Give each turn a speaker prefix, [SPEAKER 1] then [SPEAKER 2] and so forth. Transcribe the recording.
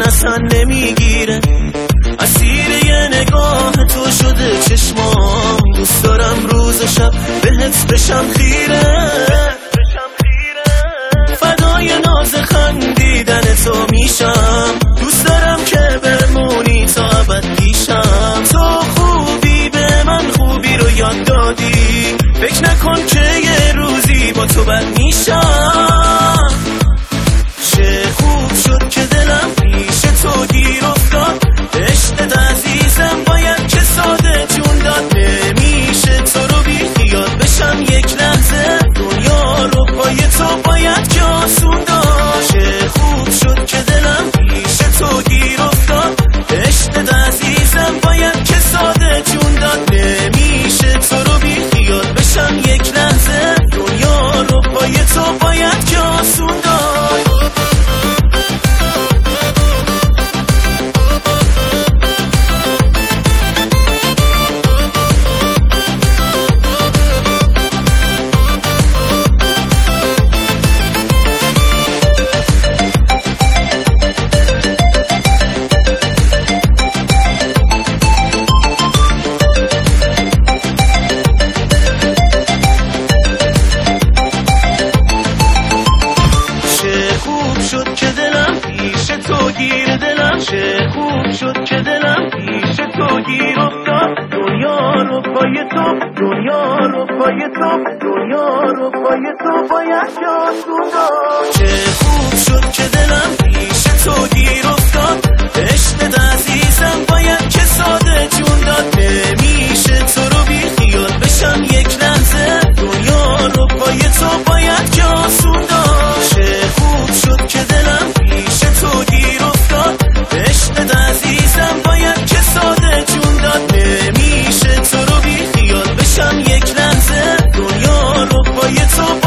[SPEAKER 1] اصلا نمیگیره. اسیر یه نگاه تو شده چشمام، دوست دارم روز و شب بهت بشم خیره. فدای ناز خندیدن تو میشم، دوست دارم که بمونی تا ابد پیشم. تو خوبی به من خوبی رو یاد دادی، فکر نکن که یه روزی با تو بد میشم. چه خوب شد که دلم پیش تو گیر افتاد، عشقت عزیزم باید که ساده جون داد. نمیشه تو رو بی خیال بشم یک لحظه، دنیا رو پای تو باید که آسون داشت. چه خوب شد که دلم پیش تو گیر افتاد، عشقت عزیزم باید که ساده جون داد. نمیشه تو رو بی خیال بشم یک لحظه، دنیا رو پای تو باید که آسون داشت. چه خوب شد که دلم پیش تو گیر افتاد، دنیا رو پای تو، دنیا رو پای تو، دنیا رو پای تو باید که آسون داشت. چه خوب شد که دلم پیش تو گیر افتاد، عشقت عزیزم باید که ساده جون داد. نمیشه تو رو بی خیال بشم یک لحظه، دنیا رو پای تو باید که آسون داشت. چه خوب شد که دلم پیش تو گیر افتاد، عشقت عزیزم باید که ساده جون داد. نمیشه تو رو بی خیال بشم یک لحظه، دنیا رو پای تو